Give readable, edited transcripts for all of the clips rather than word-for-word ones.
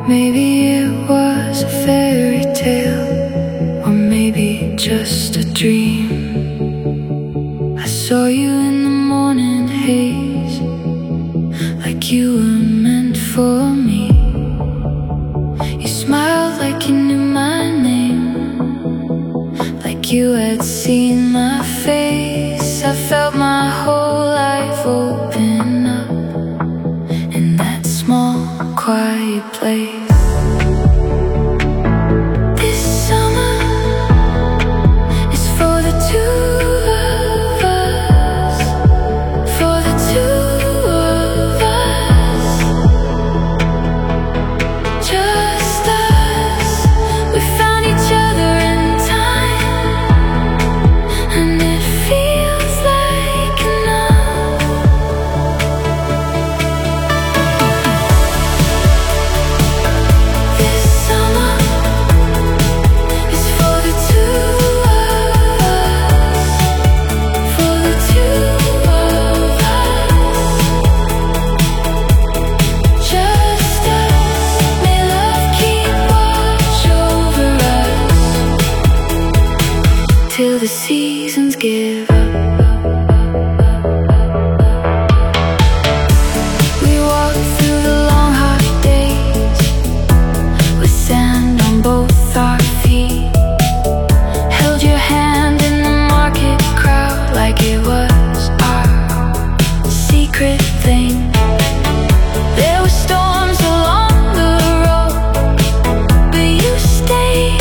Maybe it was a fairy tale, or maybe just a dream. I saw you in the morning haze, like you were meant for me. You smiled like you knew my name, like you had seen my face. I felt my whole life open up in that small, quiet place. Till the seasons give up. We walked through the long hot days with sand on both our feet. Held your hand in the market crowd like it was our secret thing. There were storms along the road, but you stayed.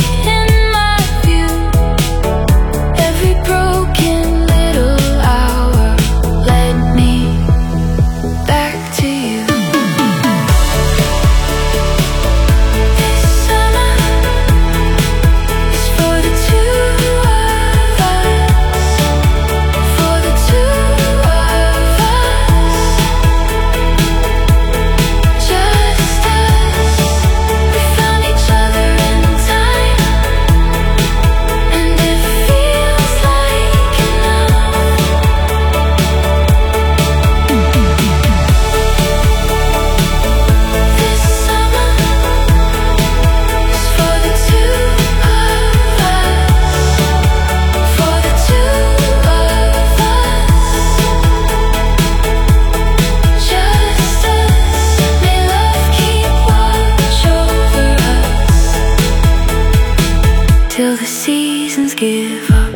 Till the seasons give up.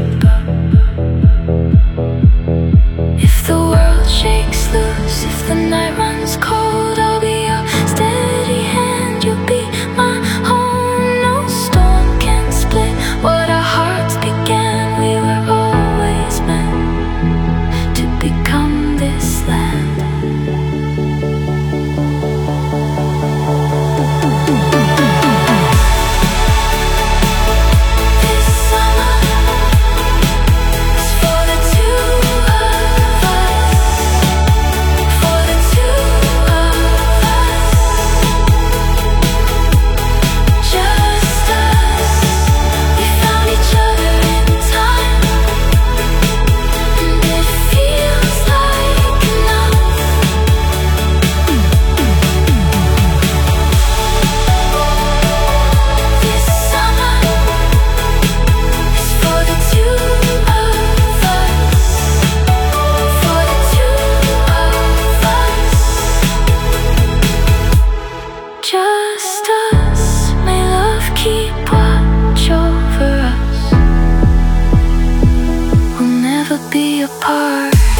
If the world shakes loose, if the night runs cold, I'll be your steady hand, you'll be my home. No storm can split what our hearts began. We were always meant to become this land. Just us, may love keep watch over us. We'll never be apart.